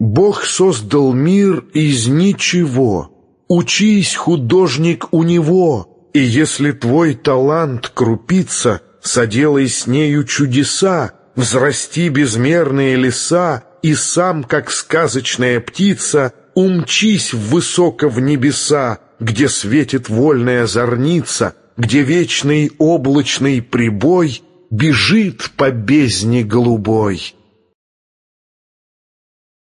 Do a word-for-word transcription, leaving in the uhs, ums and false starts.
Бог создал мир из ничего. Учись, художник, у Него, и если твой талант крупица, соделай с нею чудеса, взрасти безмерные леса, и сам, как сказочная птица, умчись высоко в небеса, где светит вольная зорница, где вечный облачный прибой бежит по бездне голубой.